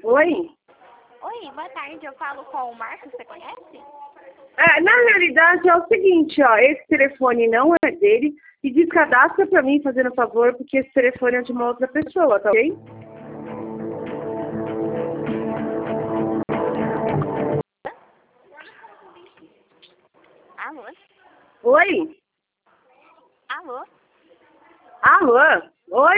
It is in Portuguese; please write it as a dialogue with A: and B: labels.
A: Oi?
B: Oi, boa tarde. Eu falo com o Marcos, você conhece?
A: Na realidade é o seguinte, ó, esse telefone não é dele e descadastra pra mim, fazendo favor, porque esse telefone é de uma outra pessoa, tá ok?
B: Alô?
A: Oi?
B: Alô?
A: Alô? Oi?